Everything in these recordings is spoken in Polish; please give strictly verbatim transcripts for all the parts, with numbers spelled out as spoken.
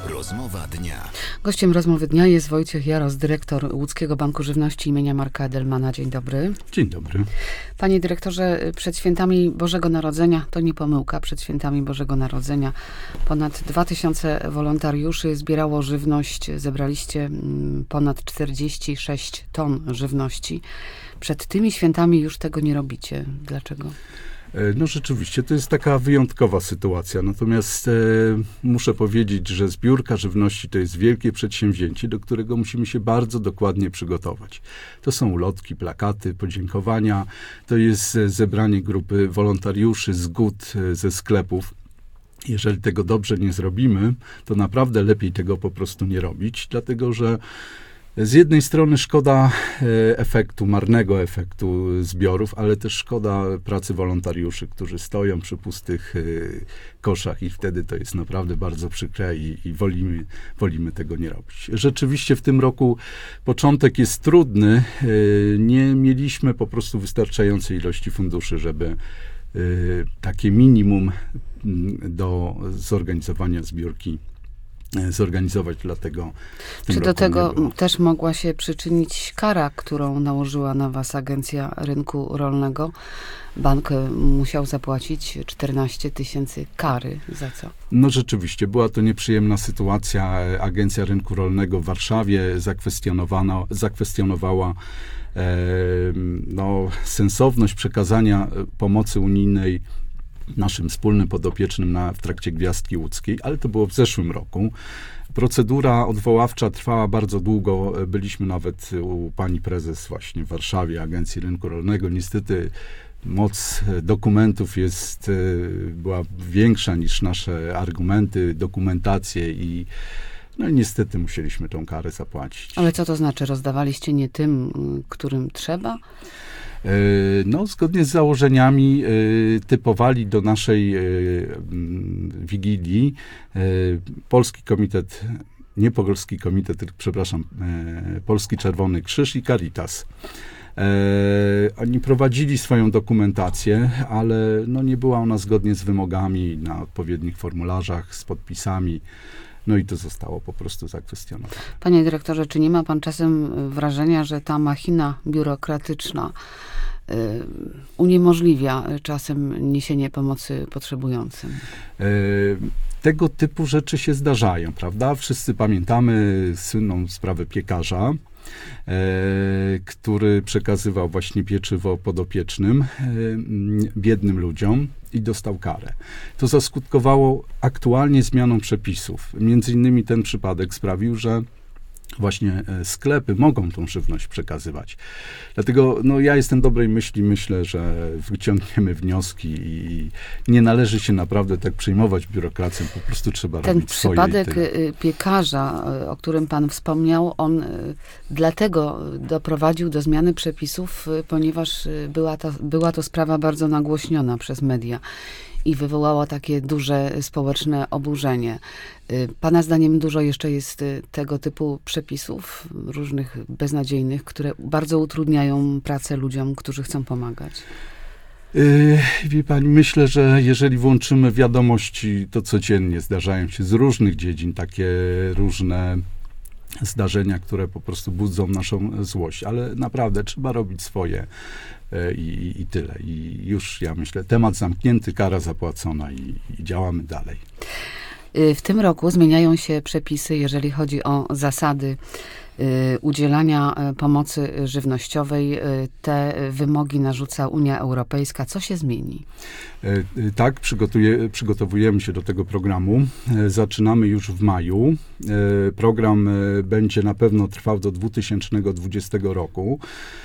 Rozmowa dnia. Gościem rozmowy dnia jest Wojciech Jaros, dyrektor Łódzkiego Banku Żywności imienia Marka Edelmana. Dzień dobry. Dzień dobry. Panie dyrektorze, przed świętami Bożego Narodzenia, to nie pomyłka, przed świętami Bożego Narodzenia ponad dwa tysiące wolontariuszy zbierało żywność. Zebraliście ponad czterdzieści sześć ton żywności. Przed tymi świętami już tego nie robicie. Dlaczego? No rzeczywiście, to jest taka wyjątkowa sytuacja. Natomiast e, muszę powiedzieć, że zbiórka żywności to jest wielkie przedsięwzięcie, do którego musimy się bardzo dokładnie przygotować. To są ulotki, plakaty, podziękowania. To jest zebranie grupy wolontariuszy, zgód ze sklepów. Jeżeli tego dobrze nie zrobimy, to naprawdę lepiej tego po prostu nie robić, dlatego że z jednej strony szkoda efektu, marnego efektu zbiorów, ale też szkoda pracy wolontariuszy, którzy stoją przy pustych koszach i wtedy to jest naprawdę bardzo przykre i, i wolimy, wolimy tego nie robić. Rzeczywiście w tym roku początek jest trudny. Nie mieliśmy po prostu wystarczającej ilości funduszy, żeby takie minimum do zorganizowania zbiórki zorganizować, dlatego w tym Czy do roku tego nie było. też mogła się przyczynić kara, którą nałożyła na was Agencja Rynku Rolnego? Bank musiał zapłacić czternaście tysięcy kary. Za co? No rzeczywiście, była to nieprzyjemna sytuacja. Agencja Rynku Rolnego w Warszawie zakwestionowano, zakwestionowała e, no, sensowność przekazania pomocy unijnej naszym wspólnym podopiecznym na, w trakcie Gwiazdki Łódzkiej, ale to było w zeszłym roku. Procedura odwoławcza trwała bardzo długo. Byliśmy nawet u pani prezes właśnie w Warszawie, Agencji Rynku Rolnego. Niestety moc dokumentów jest, była większa niż nasze argumenty, dokumentacje i no i niestety musieliśmy tą karę zapłacić. Ale co to znaczy? Rozdawaliście nie tym, którym trzeba? No, zgodnie z założeniami typowali do naszej Wigilii Polski Komitet, nie Polski Komitet, tylko, przepraszam, Polski Czerwony Krzyż i Caritas. Oni prowadzili swoją dokumentację, ale no, nie była ona zgodnie z wymogami na odpowiednich formularzach, z podpisami. No i to zostało po prostu zakwestionowane. Panie dyrektorze, czy nie ma pan czasem wrażenia, że ta machina biurokratyczna y, uniemożliwia czasem niesienie pomocy potrzebującym? E, tego typu rzeczy się zdarzają, prawda? Wszyscy pamiętamy słynną sprawę piekarza, e, który przekazywał właśnie pieczywo podopiecznym, e, biednym ludziom i dostał karę. To zaskutkowało aktualnie zmianą przepisów. Między innymi ten przypadek sprawił, że właśnie sklepy mogą tą żywność przekazywać. Dlatego no, ja jestem dobrej myśli, myślę, że wyciągniemy wnioski i nie należy się naprawdę tak przejmować biurokracją, po prostu trzeba Ten robić swoje. Ten przypadek piekarza, o którym pan wspomniał, on dlatego doprowadził do zmiany przepisów, ponieważ była to, była to sprawa bardzo nagłośniona przez media i wywołała takie duże społeczne oburzenie. Pana zdaniem dużo jeszcze jest tego typu przepisów, różnych beznadziejnych, które bardzo utrudniają pracę ludziom, którzy chcą pomagać? Yy, wie pani, myślę, że jeżeli włączymy wiadomości, to codziennie zdarzają się z różnych dziedzin takie różne zdarzenia, które po prostu budzą naszą złość, ale naprawdę trzeba robić swoje i, i tyle. I już, ja myślę, temat zamknięty, kara zapłacona i, i działamy dalej. W tym roku zmieniają się przepisy, jeżeli chodzi o zasady udzielania pomocy żywnościowej. Te wymogi narzuca Unia Europejska. Co się zmieni? Tak, przygotuje, przygotowujemy się do tego programu. Zaczynamy już w maju. Program będzie na pewno trwał do dwa tysiące dwudziestego roku.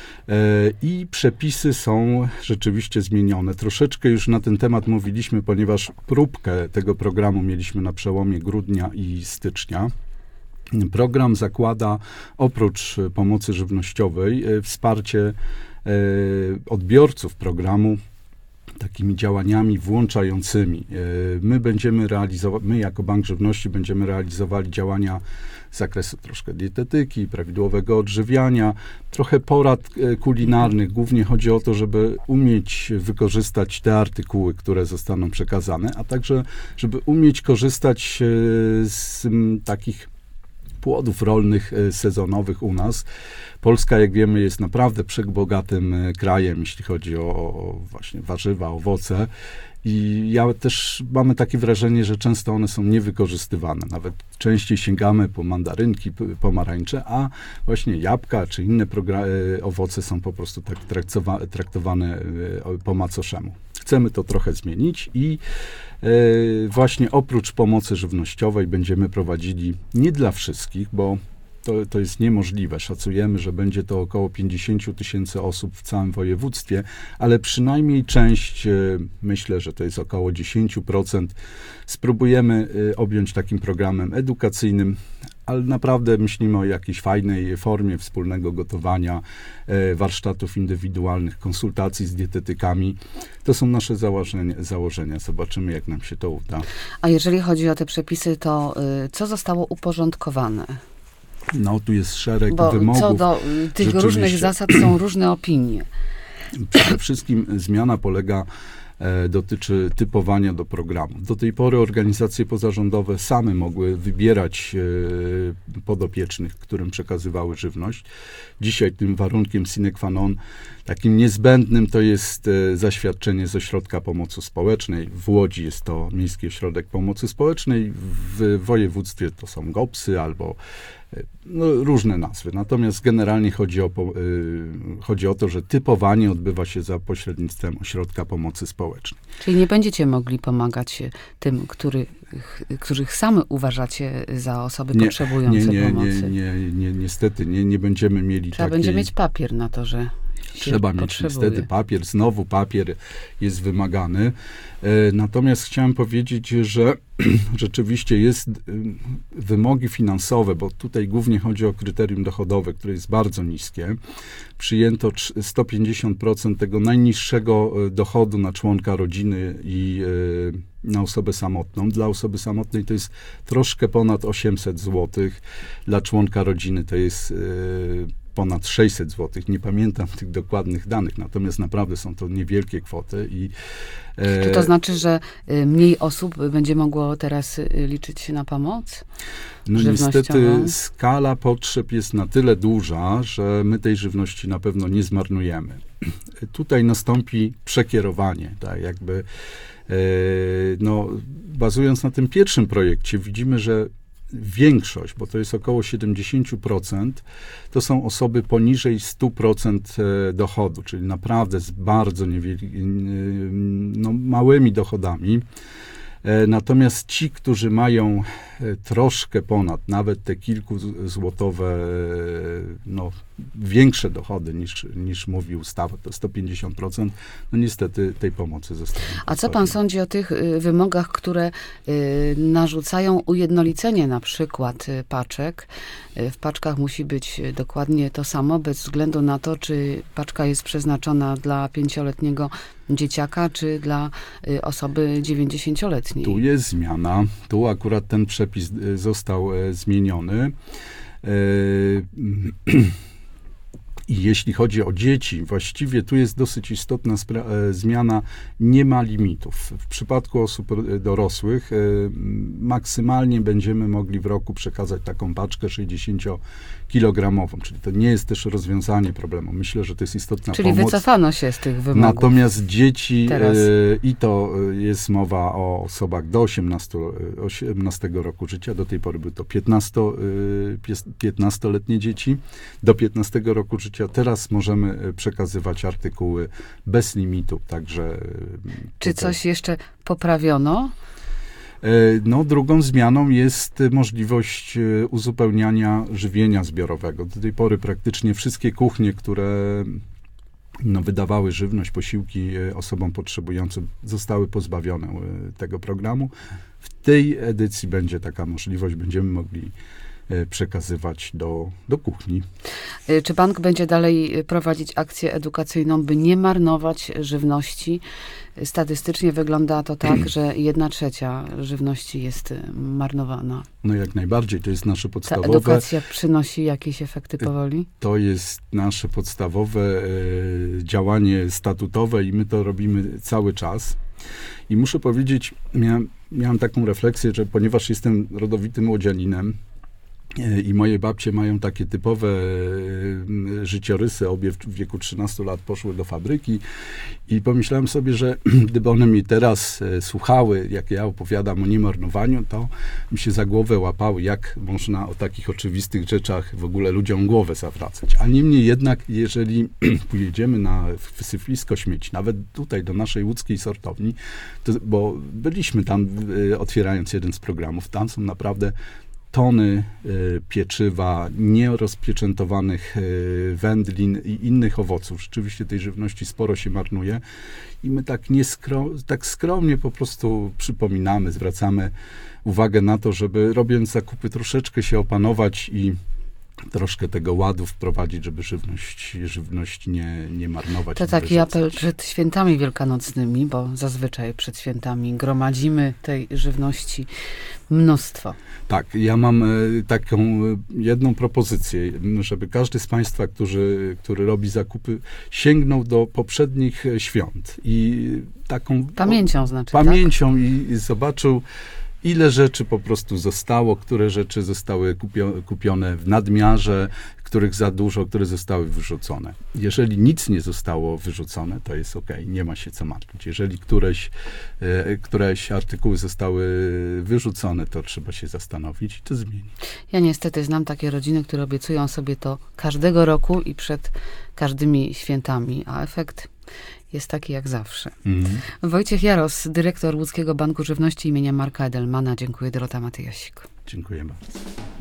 I przepisy są rzeczywiście zmienione. Troszeczkę już na ten temat mówiliśmy, ponieważ próbkę tego programu mieliśmy na przełomie grudnia i stycznia. Program zakłada oprócz pomocy żywnościowej wsparcie odbiorców programu takimi działaniami włączającymi. My będziemy realizować, my jako Bank Żywności będziemy realizowali działania z zakresu troszkę dietetyki, prawidłowego odżywiania, trochę porad kulinarnych. Głównie chodzi o to, żeby umieć wykorzystać te artykuły, które zostaną przekazane, a także, żeby umieć korzystać z takich płodów rolnych sezonowych u nas. Polska, jak wiemy, jest naprawdę przebogatym krajem, jeśli chodzi o, o właśnie warzywa, owoce. I ja też mamy takie wrażenie, że często one są niewykorzystywane. Nawet częściej sięgamy po mandarynki, pomarańcze, a właśnie jabłka czy inne owoce są po prostu tak traktowa- traktowane po macoszemu. Chcemy to trochę zmienić i e, właśnie oprócz pomocy żywnościowej będziemy prowadzili nie dla wszystkich, bo to, to jest niemożliwe. Szacujemy, że będzie to około pięćdziesiąt tysięcy osób w całym województwie, ale przynajmniej część, e, myślę, że to jest około dziesięć procent, spróbujemy e, objąć takim programem edukacyjnym, ale naprawdę myślimy o jakiejś fajnej formie wspólnego gotowania, e, warsztatów indywidualnych, konsultacji z dietetykami. To są nasze założenia, założenia. Zobaczymy, jak nam się to uda. A jeżeli chodzi o te przepisy, to y, co zostało uporządkowane? No, tu jest szereg Bo wymogów. co do y, tych różnych zasad są różne opinie. Przede wszystkim zmiana polega E, dotyczy typowania do programu. Do tej pory organizacje pozarządowe same mogły wybierać e, podopiecznych, którym przekazywały żywność. Dzisiaj tym warunkiem sine qua non, takim niezbędnym, to jest e, zaświadczenie z Ośrodka Pomocy Społecznej. W Łodzi jest to Miejski Ośrodek Pomocy Społecznej, w województwie to są gopsy albo no, różne nazwy. Natomiast generalnie chodzi o, y, chodzi o to, że typowanie odbywa się za pośrednictwem Ośrodka Pomocy Społecznej. Czyli nie będziecie mogli pomagać tym, których, których sami uważacie za osoby nie, potrzebujące nie, nie, pomocy? Nie, nie, nie, niestety nie, nie będziemy mieli Trzeba takiej... będzie mieć papier na to, że Trzeba mieć potrzebuje. niestety papier, znowu papier jest wymagany. E, natomiast chciałem powiedzieć, że rzeczywiście jest y, wymogi finansowe, bo tutaj głównie chodzi o kryterium dochodowe, które jest bardzo niskie. Przyjęto sto pięćdziesiąt procent tego najniższego dochodu na członka rodziny i y, na osobę samotną. Dla osoby samotnej to jest troszkę ponad osiemset złotych. Dla członka rodziny to jest y, ponad sześćset złotych. Nie pamiętam tych dokładnych danych, natomiast naprawdę są to niewielkie kwoty. I, e, Czy to znaczy, że y, mniej osób będzie mogło teraz y, liczyć się na pomoc? No żywnościową? niestety skala potrzeb jest na tyle duża, że my tej żywności na pewno nie zmarnujemy. Tutaj nastąpi przekierowanie, tak jakby e, no, bazując na tym pierwszym projekcie widzimy, że większość, bo to jest około siedemdziesiąt procent, to są osoby poniżej sto procent dochodu, czyli naprawdę z bardzo niewiel- no, małymi dochodami. Natomiast ci, którzy mają troszkę ponad, nawet te kilkuzłotowe, no, większe dochody niż, niż mówi ustawa, to sto pięćdziesiąt procent, no niestety tej pomocy zostanie. A co pan sądzi o tych y, wymogach, które y, narzucają ujednolicenie na przykład y, paczek? Y, w paczkach musi być y, dokładnie to samo, bez względu na to, czy paczka jest przeznaczona dla pięcioletniego dzieciaka, czy dla y, osoby dziewięćdziesięcioletniej. Tu jest zmiana. Tu akurat ten przepis y, został y, zmieniony. Y, I jeśli chodzi o dzieci, właściwie tu jest dosyć istotna spra- e, zmiana, nie ma limitów. W przypadku osób e, dorosłych e, maksymalnie będziemy mogli w roku przekazać taką paczkę sześćdziesięciokilogramową, czyli to nie jest też rozwiązanie problemu. Myślę, że to jest istotna Czyli pomoc. wycofano się z tych wymogów. Natomiast dzieci, Teraz. e, i to jest mowa o osobach do osiemnastego roku życia, do tej pory były to piętnastoletnie dzieci, do piętnastego roku życia. Teraz możemy przekazywać artykuły bez limitu, także... Czy tutaj. coś jeszcze poprawiono? No, drugą zmianą jest możliwość uzupełniania żywienia zbiorowego. Do tej pory praktycznie wszystkie kuchnie, które no, wydawały żywność, posiłki osobom potrzebującym, zostały pozbawione tego programu. W tej edycji będzie taka możliwość, będziemy mogli e, przekazywać do, do kuchni. Y, Czy bank będzie dalej prowadzić akcję edukacyjną, by nie marnować żywności? Statystycznie wygląda to tak, że jedna trzecia żywności jest y, marnowana. No jak najbardziej, to jest nasze Ta podstawowe... edukacja przynosi jakieś efekty powoli? To jest nasze podstawowe e, działanie statutowe i my to robimy cały czas. I muszę powiedzieć, miałem, miałem taką refleksję, że ponieważ jestem rodowitym młodzianinem e, i moje babcie mają takie typowe e, życiorysy, obie w wieku trzynastu lat poszły do fabryki i pomyślałem sobie, że gdyby one mi teraz e, słuchały, jak ja opowiadam o niemarnowaniu, to mi się za głowę łapały, jak można o takich oczywistych rzeczach w ogóle ludziom głowę zawracać. A niemniej jednak, jeżeli pojedziemy na wysypisko śmieci, nawet tutaj do naszej łódzkiej sortowni, to, bo byliśmy tam e, otwierając jeden z programów, tam są naprawdę tony y, pieczywa, nierozpieczętowanych y, wędlin i innych owoców. Rzeczywiście tej żywności sporo się marnuje i my tak, nieskro, tak skromnie po prostu przypominamy, zwracamy uwagę na to, żeby robiąc zakupy troszeczkę się opanować i troszkę tego ładu wprowadzić, żeby żywność, żywność nie, nie marnować. To nie taki wyrzucać. apel przed świętami wielkanocnymi, bo zazwyczaj przed świętami gromadzimy tej żywności mnóstwo. Tak, ja mam e, taką e, jedną propozycję, żeby każdy z Państwa, którzy, który robi zakupy, sięgnął do poprzednich e, świąt i taką Pamięcią znaczy, pamięcią i, i zobaczył, ile rzeczy po prostu zostało, które rzeczy zostały kupio, kupione w nadmiarze, których za dużo, które zostały wyrzucone. Jeżeli nic nie zostało wyrzucone, to jest okej, nie ma się co martwić. Jeżeli któreś, e, któreś artykuły zostały wyrzucone, to trzeba się zastanowić i to zmienić. Ja niestety znam takie rodziny, które obiecują sobie to każdego roku i przed każdymi świętami, a efekt jest taki jak zawsze. Mhm. Wojciech Jaros, dyrektor Łódzkiego Banku Żywności imienia Marka Edelmana. Dziękuję. Dorota Matyjasik. Dziękuję bardzo.